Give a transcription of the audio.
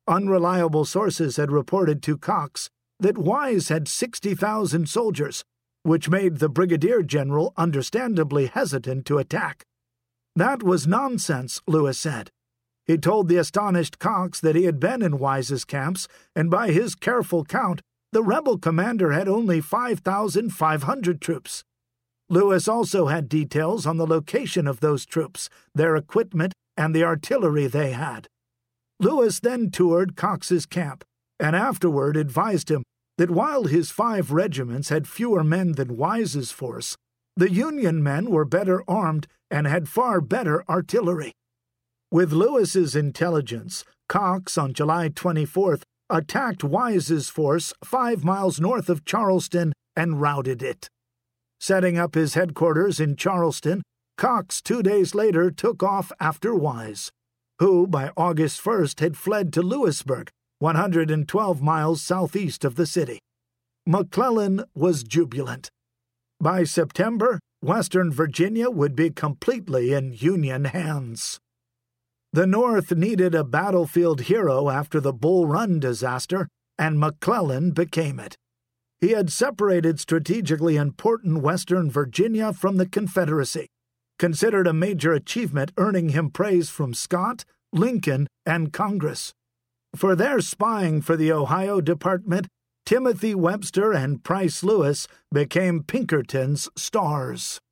Unreliable sources had reported to Cox that Wise had 60,000 soldiers, which made the brigadier general understandably hesitant to attack. That was nonsense, Lewis said. He told the astonished Cox that he had been in Wise's camps, and by his careful count, the rebel commander had only 5,500 troops. Lewis also had details on the location of those troops, their equipment, and the artillery they had. Lewis then toured Cox's camp, and afterward advised him that while his 5 regiments had fewer men than Wise's force, the Union men were better armed and had far better artillery. With Lewis's intelligence, Cox, on July 24th, attacked Wise's force 5 miles north of Charleston and routed it. Setting up his headquarters in Charleston, Cox 2 days later took off after Wise, who by August 1st had fled to Lewisburg, 112 miles southeast of the city. McClellan was jubilant. By September, Western Virginia would be completely in Union hands. The North needed a battlefield hero after the Bull Run disaster, and McClellan became it. He had separated strategically important Western Virginia from the Confederacy, considered a major achievement earning him praise from Scott, Lincoln, and Congress. For their spying for the Ohio Department, Timothy Webster and Price Lewis became Pinkerton's stars.